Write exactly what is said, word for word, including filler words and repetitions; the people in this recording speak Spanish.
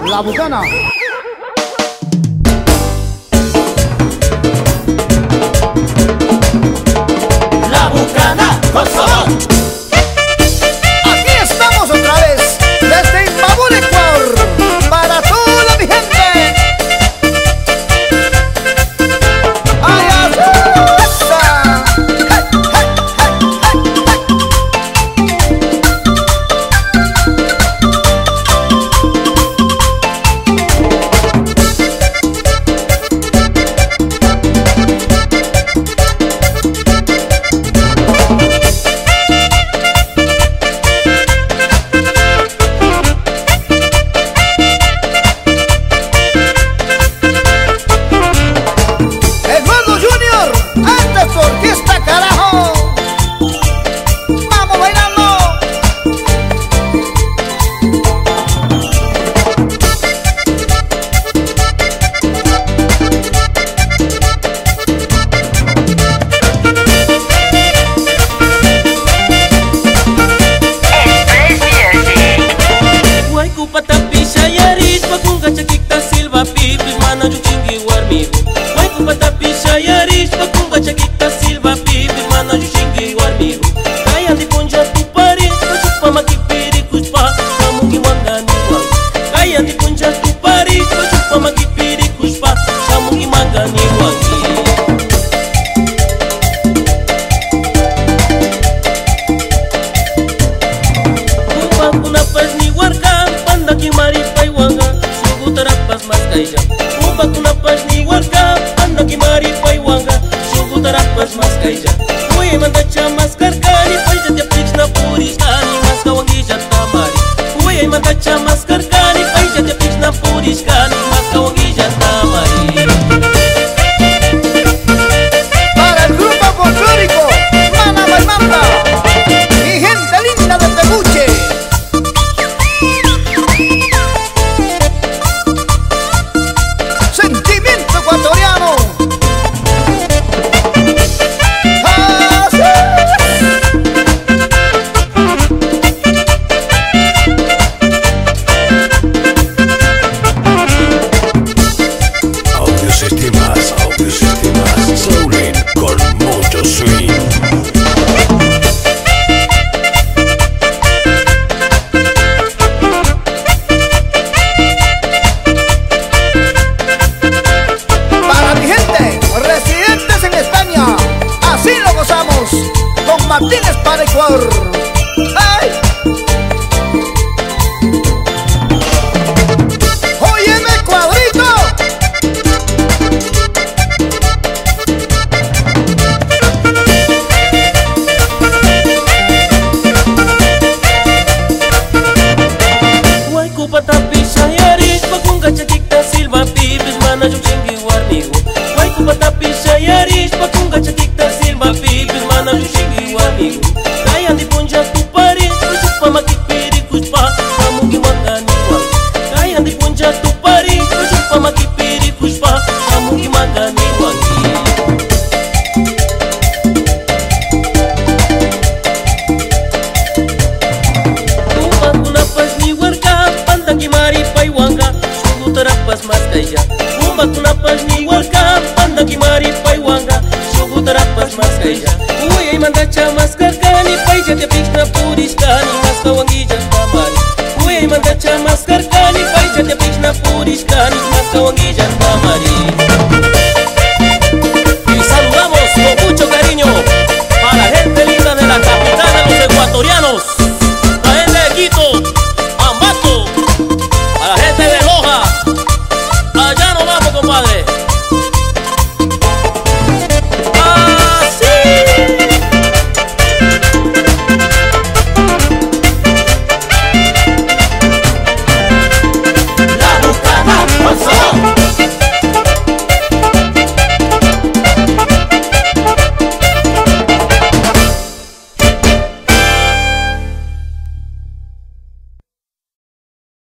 La Bucana. La Bucana con sabor. Aquí estamos otra vez, desde Imbabura, Ecuador, para toda mi gente. ¡Ay, asa! ¡Hey, hey, para el grupo folclórico Mana Baimamba, mi gente linda de Peluche. Sentimiento ecuatoriano. ¡Ah, sí! Audiosistemas, audiosistemas, Soulin con mucho swing. Para mi gente, residentes en España, así lo gozamos, con Martínez para Ecuador. ¡Ay! ¡Óyeme, cuadrito! Maskar kani, pai jate pich na puris kani, mas kawangi jan tamari.